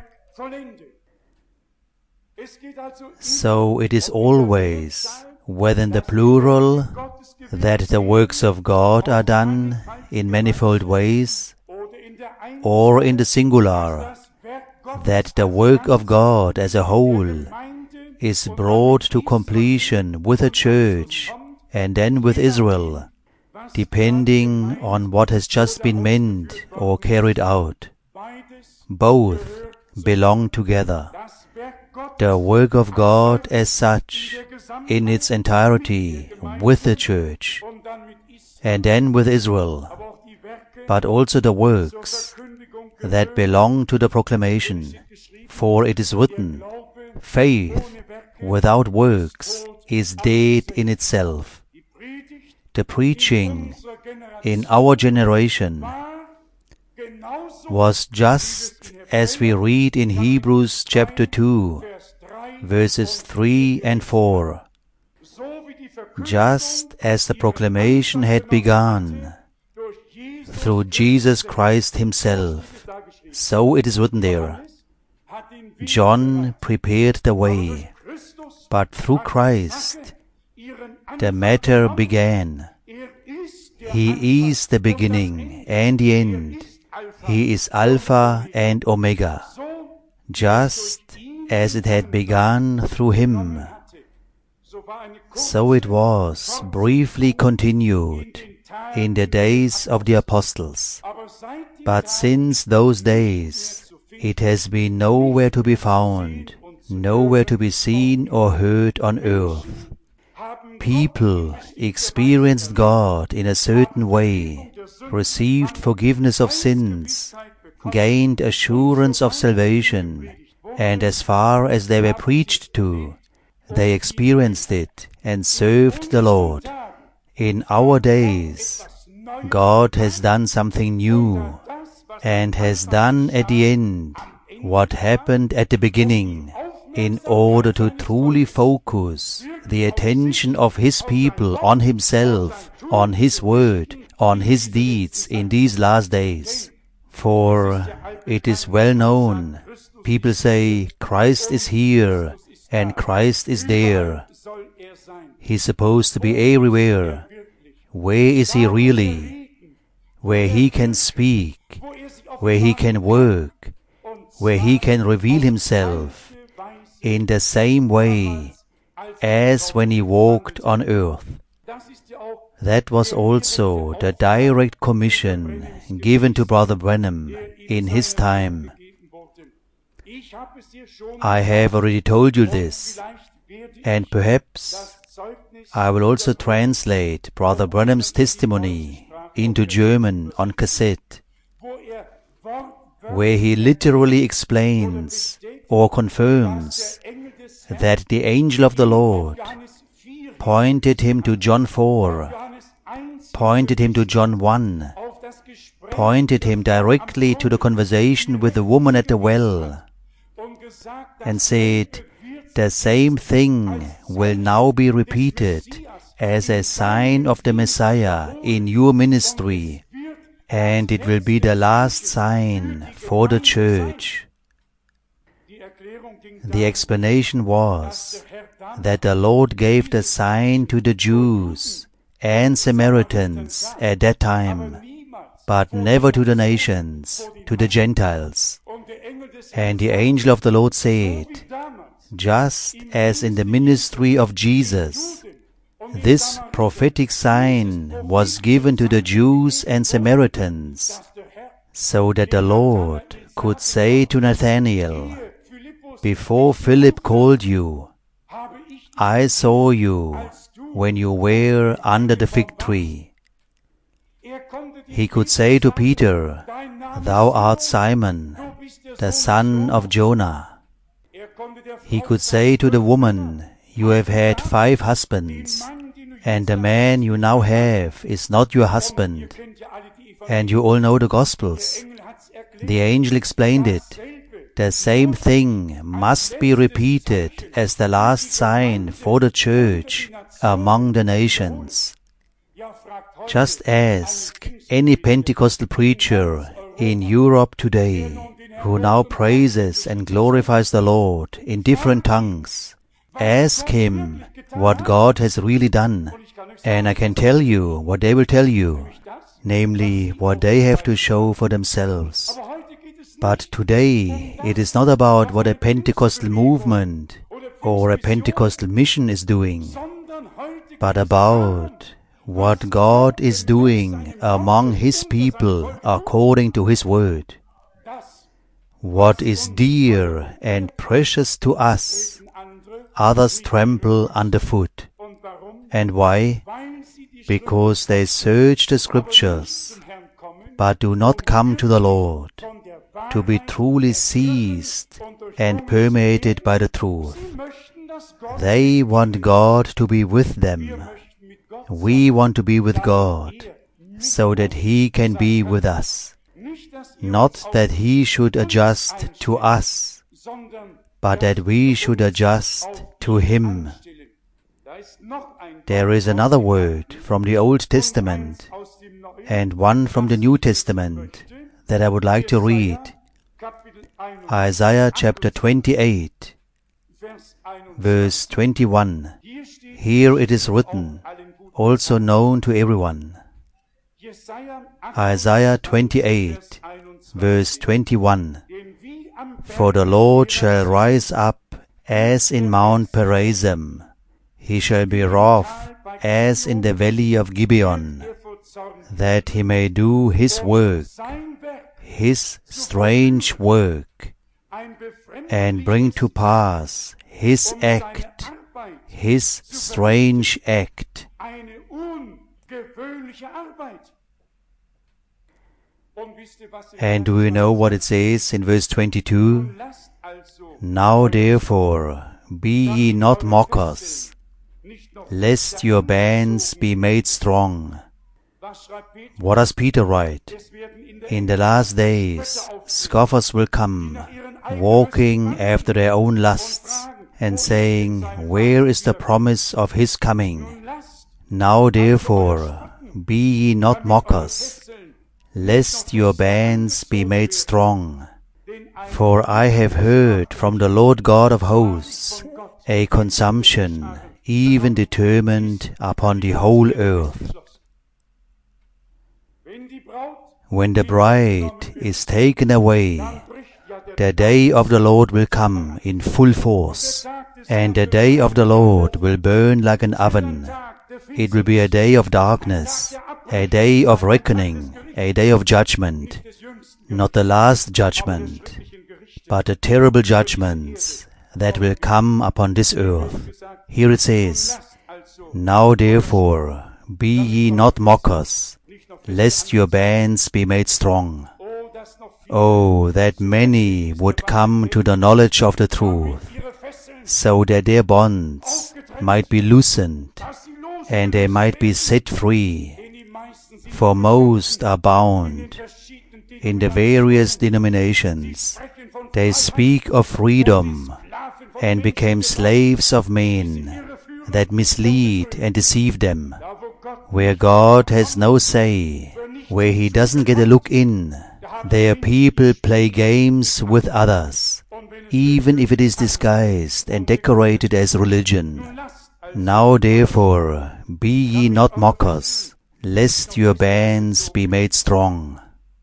So it is always, whether in the plural, that the works of God are done in manifold ways, or in the singular, that the work of God as a whole is brought to completion with the church and then with Israel, depending on what has just been meant or carried out. Both belong together. The work of God as such, in its entirety, with the church, and then with Israel, but also the works that belong to the proclamation. For it is written, Faith without works is dead in itself. The preaching in our generation was just as we read in Hebrews chapter 2, verses 3 and 4. Just as the proclamation had begun through Jesus Christ himself, so it is written there. John prepared the way, but through Christ the matter began. He is the beginning and the end. He is Alpha and Omega, just as it had begun through him. So it was briefly continued in the days of the apostles. But since those days, it has been nowhere to be found, nowhere to be seen or heard on earth. People experienced God in a certain way, received forgiveness of sins, gained assurance of salvation, and as far as they were preached to, they experienced it and served the Lord. In our days, God has done something new, and has done at the end what happened at the beginning, in order to truly focus the attention of His people on Himself, on His Word, on His deeds in these last days. For it is well known, people say, Christ is here and Christ is there. He's supposed to be everywhere. Where is He really? Where He can speak, where He can work, where He can reveal Himself in the same way as when He walked on earth. That was also the direct commission given to Brother Branham in his time. I have already told you this, and perhaps I will also translate Brother Branham's testimony into German on cassette, where he literally explains or confirms that the angel of the Lord pointed him to John 4, pointed him to John 1, pointed him directly to the conversation with the woman at the well, and said, the same thing will now be repeated as a sign of the Messiah in your ministry, and it will be the last sign for the church. The explanation was that the Lord gave the sign to the Jews and Samaritans at that time, but never to the nations, to the Gentiles. And the angel of the Lord said, just as in the ministry of Jesus, this prophetic sign was given to the Jews and Samaritans, so that the Lord could say to Nathanael, before Philip called you, I saw you when you were under the fig tree. He could say to Peter, thou art Simon, the son of Jonah. He could say to the woman, you have had 5 husbands, And the man you now have is not your husband. And you all know the Gospels. The angel explained it. The same thing must be repeated as the last sign for the church among the nations. Just ask any Pentecostal preacher in Europe today who now praises and glorifies the Lord in different tongues. Ask him what God has really done, and I can tell you what they will tell you, namely what they have to show for themselves. But today it is not about what a Pentecostal movement or a Pentecostal mission is doing, but about what God is doing among His people according to His word. What is dear and precious to us, others trample underfoot. And why? Because they search the Scriptures, but do not come to the Lord, to be truly seized and permeated by the truth. They want God to be with them. We want to be with God, so that He can be with us. Not that He should adjust to us, but that we should adjust to Him. There is another word from the Old Testament and one from the New Testament that I would like to read. Isaiah chapter 28, verse 21. Here it is written, also known to everyone. Isaiah 28, verse 21. For the Lord shall rise up as in Mount Perazim. He shall be wroth as in the valley of Gibeon, that He may do His work, His strange work, and bring to pass His act, His strange act. And do you know what it says in verse 22? Now therefore be ye not mockers, lest your bands be made strong. What does Peter write? In the last days scoffers will come, walking after their own lusts, and saying, where is the promise of His coming? Now therefore be ye not mockers, lest your bands be made strong. For I have heard from the Lord God of hosts a consumption, even determined upon the whole earth. When the bride is taken away, the day of the Lord will come in full force, and the day of the Lord will burn like an oven. It will be a day of darkness, a day of reckoning, a day of judgment, not the last judgment, but the terrible judgments that will come upon this earth. Here it says, now therefore be ye not mockers, lest your bands be made strong. Oh, that many would come to the knowledge of the truth, so that their bonds might be loosened, and they might be set free. For most are bound in the various denominations. They speak of freedom and became slaves of men that mislead and deceive them. Where God has no say, where He doesn't get a look in, their people play games with others, even if it is disguised and decorated as religion. Now therefore be ye not mockers, lest your bands be made strong.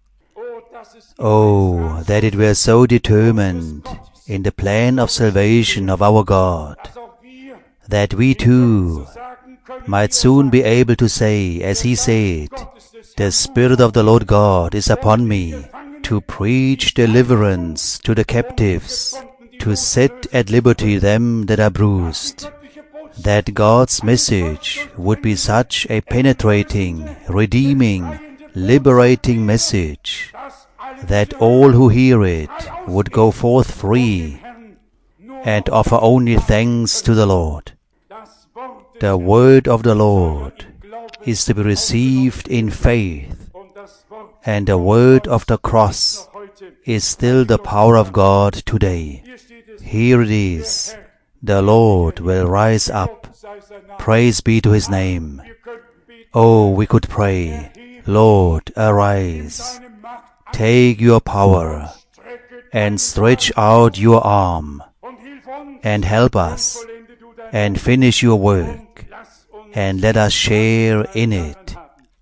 Oh, that it were so determined in the plan of salvation of our God, that we too might soon be able to say, as He said, the Spirit of the Lord God is upon me, to preach deliverance to the captives, to set at liberty them that are bruised. That God's message would be such a penetrating, redeeming, liberating message, that all who hear it would go forth free and offer only thanks to the Lord. The word of the Lord is to be received in faith, and the word of the cross is still the power of God today. Here it is. The Lord will rise up. Praise be to His name. Oh, we could pray, Lord, arise. Take your power and stretch out your arm and help us and finish your work and let us share in it.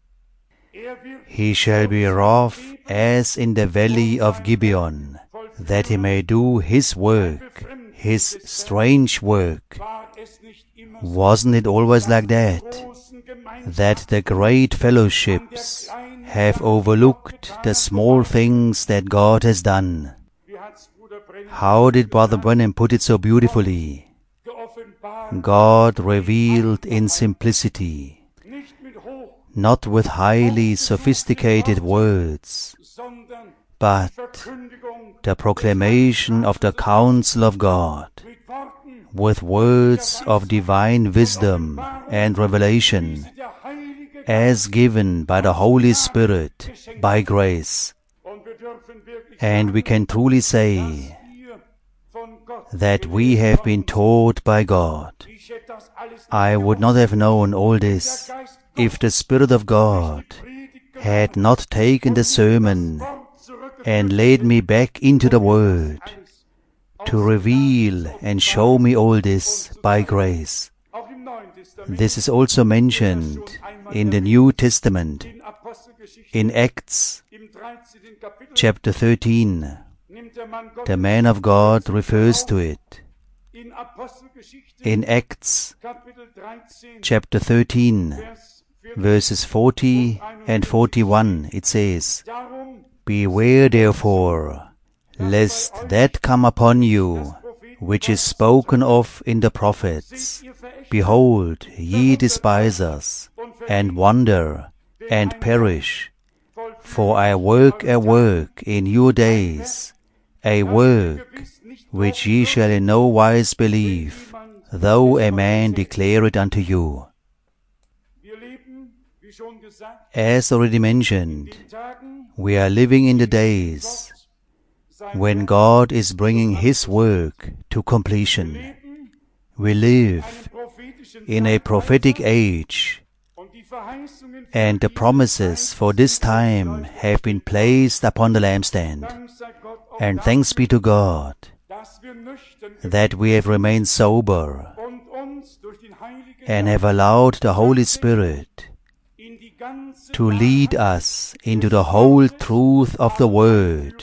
He shall be rough as in the valley of Gibeon, that he may do his work, his strange work. Wasn't it always like that? That the great fellowships have overlooked the small things that God has done. How did Brother Branham put it so beautifully? God revealed in simplicity, not with highly sophisticated words, but the proclamation of the counsel of God, with words of divine wisdom and revelation, as given by the Holy Spirit, by grace. And we can truly say that we have been taught by God. I would not have known all this if the Spirit of God had not taken the sermon and led me back into the Word to reveal and show me all this by grace. This is also mentioned in the New Testament, in Acts chapter 13. The man of God refers to it. In Acts chapter 13, verses 40 and 41, it says, Beware therefore, lest that come upon you, which is spoken of in the prophets. Behold, ye despise and wonder, and perish. For I work a work in your days, a work which ye shall in no wise believe, though a man declare it unto you. As already mentioned, we are living in the days when God is bringing His work to completion. We live in a prophetic age, and the promises for this time have been placed upon the lampstand. And thanks be to God that we have remained sober and have allowed the Holy Spirit to lead us into the whole truth of the Word,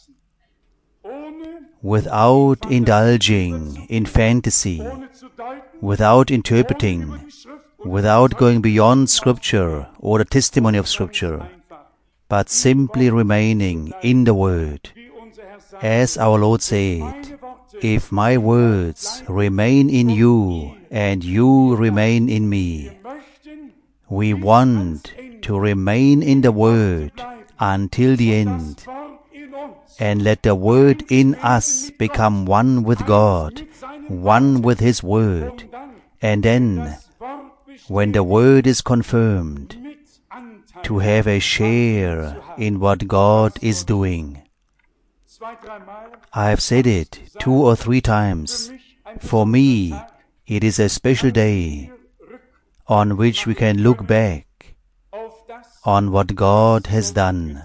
without indulging in fantasy, without interpreting, without going beyond Scripture or the testimony of Scripture, but simply remaining in the Word. As our Lord said, if my words remain in you and you remain in me, we want to remain in the Word until the end, and let the Word in us become one with God, one with His Word, and then, when the Word is confirmed, to have a share in what God is doing. I have said it 2 or 3 times. For me, it is a special day on which we can look back on what God has done.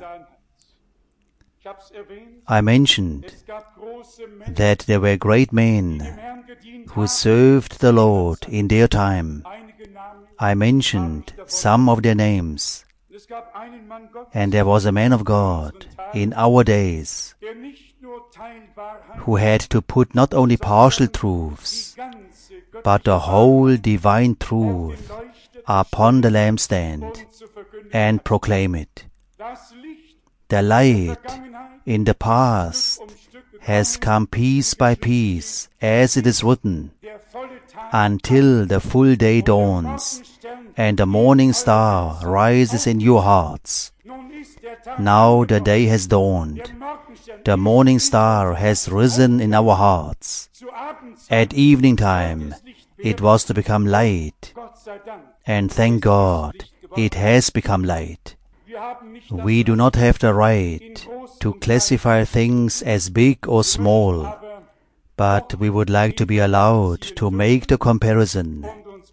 I mentioned that there were great men who served the Lord in their time. I mentioned some of their names. And there was a man of God in our days who had to put not only partial truths, but the whole divine truth upon the lampstand and proclaim it. The light in the past has come piece by piece, as it is written, until the full day dawns, and the morning star rises in your hearts. Now the day has dawned. The morning star has risen in our hearts. At evening time, it was to become light, And thank God, it has become light. We do not have the right to classify things as big or small, but we would like to be allowed to make the comparison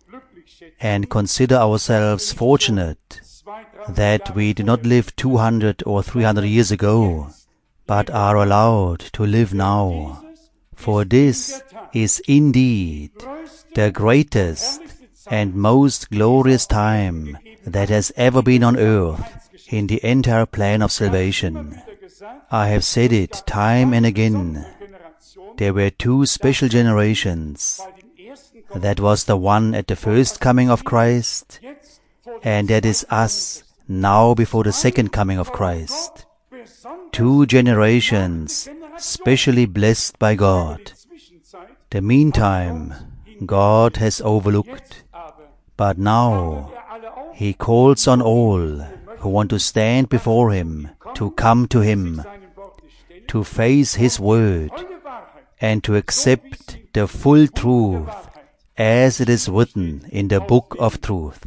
and consider ourselves fortunate that we do not live 200 or 300 years ago, but are allowed to live now. For this is indeed the greatest and most glorious time that has ever been on earth in the entire plan of salvation. I have said it time and again. There were two special generations. That was the one at the first coming of Christ, and that is us now before the second coming of Christ. Two generations specially blessed by God. The meantime, God has overlooked, but now He calls on all who want to stand before Him to come to Him, to face His word, and to accept the full truth as it is written in the book of truth.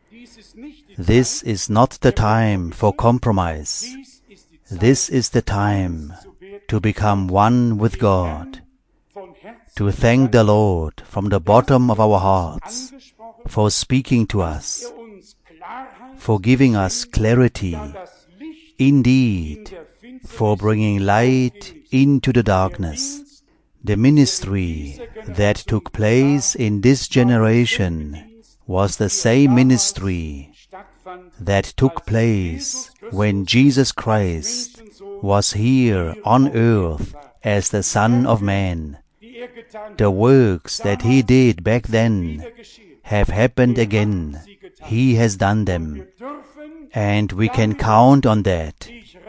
This is not the time for compromise. This is the time to become one with God, to thank the Lord from the bottom of our hearts for speaking to us, for giving us clarity, indeed, for bringing light into the darkness. The ministry that took place in this generation was the same ministry that took place when Jesus Christ was here on earth as the Son of Man. The works that He did back then have happened again. He has done them, and we can count on that.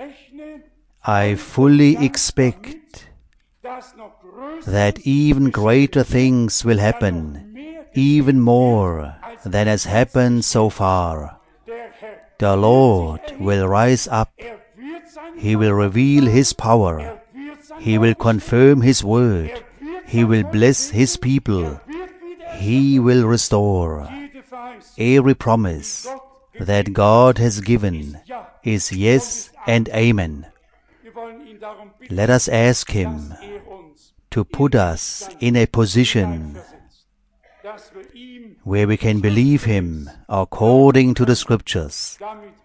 I fully expect that even greater things will happen, even more than has happened so far. The Lord will rise up. He will reveal His power. He will confirm His word. He will bless His people. He will restore. Every promise that God has given is yes and amen. Let us ask Him to put us in a position where we can believe Him according to the Scriptures,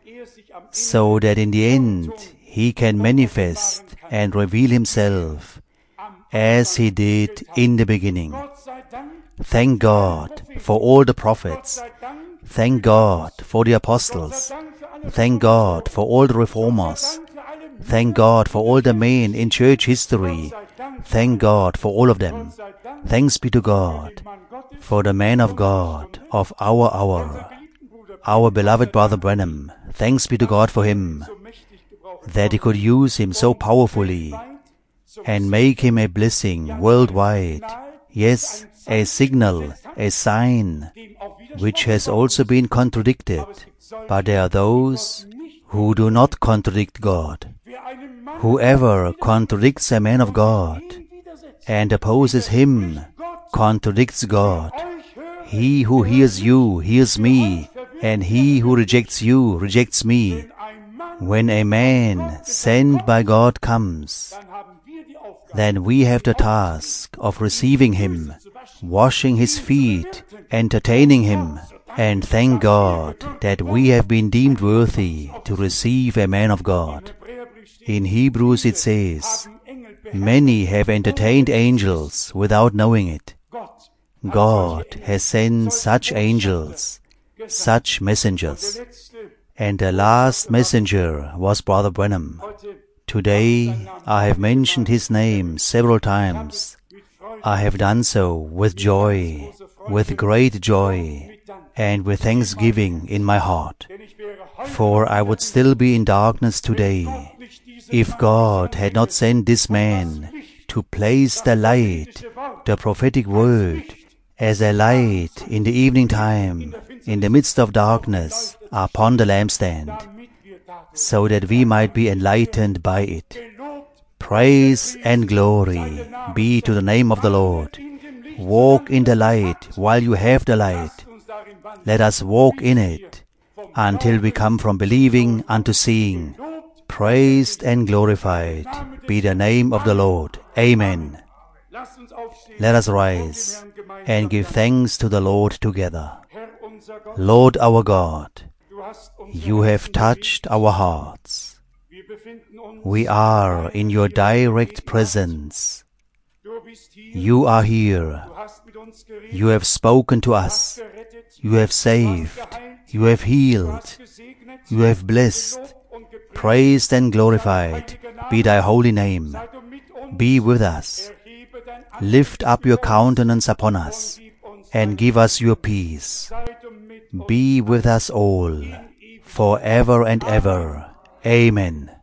so that in the end He can manifest and reveal Himself as He did in the beginning. Thank God for all the prophets. Thank God for the apostles. Thank God for all the reformers. Thank God for all the men in church history. Thank God for all of them. Thanks be to God for the man of God of our hour, our beloved Brother Branham. Thanks be to God for him, that He could use him so powerfully and make him a blessing worldwide. Yes, a signal, a sign, which has also been contradicted. But there are those who do not contradict God. Whoever contradicts a man of God and opposes him contradicts God. He who hears you hears me, and he who rejects you rejects me. When a man sent by God comes, then we have the task of receiving him, washing his feet, entertaining him, and thank God that we have been deemed worthy to receive a man of God. In Hebrews it says, many have entertained angels without knowing it. God has sent such angels, such messengers, and the last messenger was Brother Branham. Today I have mentioned his name several times. I have done so with joy, with great joy, and with thanksgiving in my heart. For I would still be in darkness today if God had not sent this man to place the light, the prophetic word, as a light in the evening time, in the midst of darkness, upon the lampstand, so that we might be enlightened by it. Praise and glory be to the name of the Lord. Walk in the light while you have the light. Let us walk in it until we come from believing unto seeing. Praised and glorified be the name of the Lord. Amen. Let us rise and give thanks to the Lord together. Lord our God, you have touched our hearts. We are in your direct presence. You are here. You have spoken to us. You have saved. You have healed. You have blessed. Praised and glorified be thy holy name. Be with us. Lift up your countenance upon us and give us your peace. Be with us all, forever and ever. Amen.